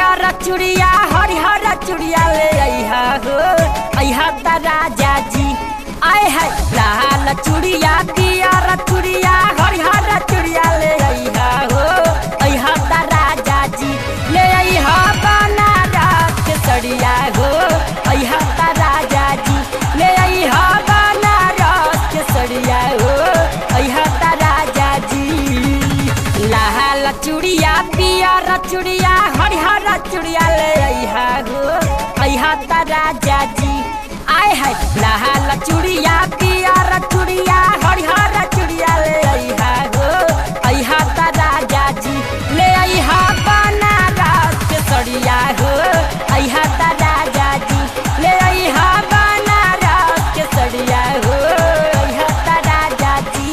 पियर चुड़िया हरिहर चुड़िया ले अइहा हो अइहा त राजा जी आए है लाल चुड़िया पियर चुड़िया हरिहर चुड़िया ले अइहा हो अइहा त राजा जी ले अइहा बनारस के सड़िया हो अइहा त राजा जी ले अइहा बनारस के सड़िया हो अइहा त राजा जी लाल चुड़िया पियर चुड़िया हरिहर चुड़िया ले अइहा हो अइहा त राजा जी आए है लाल चुड़िया पियर चुड़िया हरिहर चुड़िया ले अइहा हो अइहा त राजा जी ले अइहा बनारस के सड़िया हो अइहा त राजा जी ले अइहा बनारस के सड़िया हो अइहा त राजा जी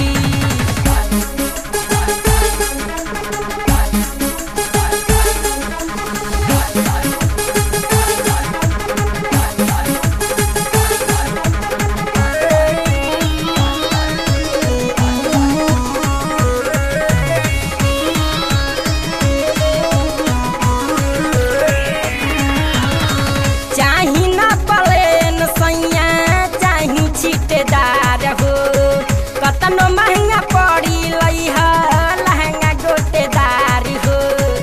कतनो महंगा पड़ी लइहा लहंगा गोटेदार हो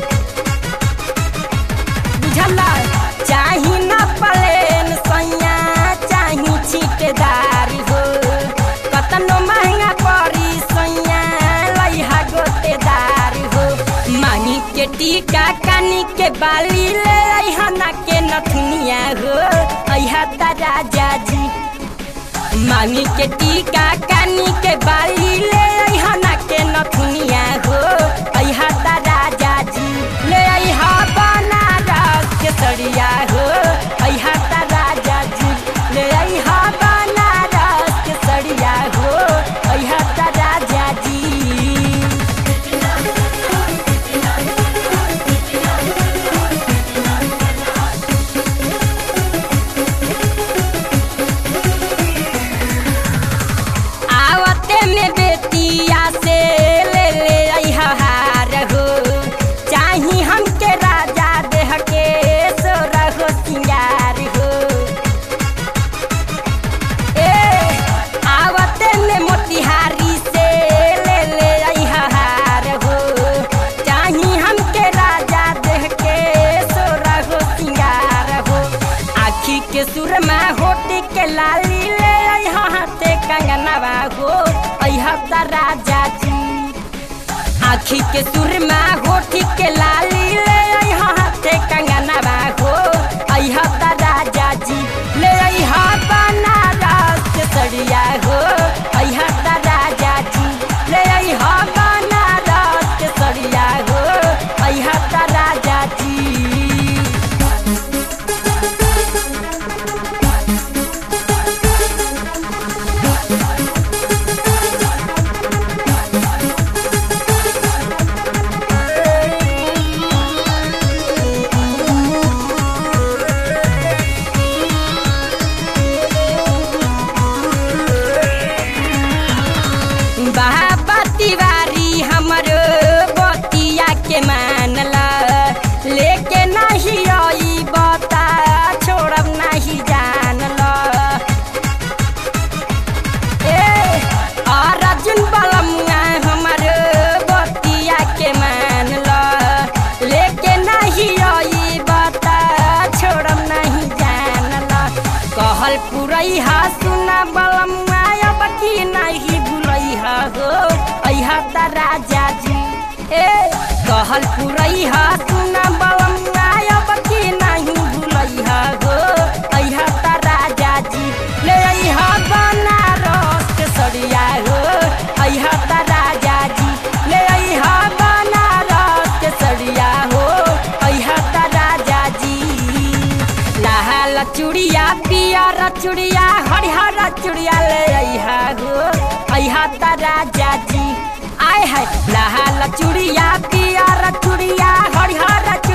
बुझला चाही न प्लेन सैया चाही छीटेदार हो कतनो महंगा पड़ी सैया लइहा गोटेदार हो मानी के टीका कानी के बाली ले अइहा ना के नथुनिया हो अइहा त राजा जी मांगी के टीका कानी के बाली ले अइहा ना के नथुनिया हो अइहा त राजा जी ले अइहा बनारस के सड़िया हो अइहा त राजा जी ले अइहा बनारस के सड़िया हो अइहा त राजा जी के सुरमा होटी के लाली ले अइहा हाथे कंगनवा हो अइहा त राजा जी आँखी के सुरमा होटी के लाली ले अइहा हाथे कंगनवा हो अइहा त राजा जी ले अइहा बनारस के सड़िया हो अइहा त राजा जी ले अइहा बनारस के सड़िया हो अइहा त राजा जी बाबा तिवारी हमरो बतिया के मानला लेके नहीं आई बता छोड़ब नहीं जानला ए अर्जुन बलमुआ हमरो बतिया के मानला लेके नहीं आई बता छोड़ब नहीं जानला कहल पुरैहा सुना बलमुआ अब की नहीं भूलैहा हो अइहा त राजा जी ए कहल पुरैहा सुना बलमुआ अब की नहीं भूलैहा हो अइहा त राजा जी ले अइहा बनारस के सड़िया हो अइहा त राजा जी ले अइहा बनारस के सड़िया हो अइहा त राजा जी लाल चुड़िया पियर चुड़िया हरिहर चुड़िया ले अइहा हो अइहा त राजा जी आए है लाल चुड़िया पियर चुड़िया हरिहर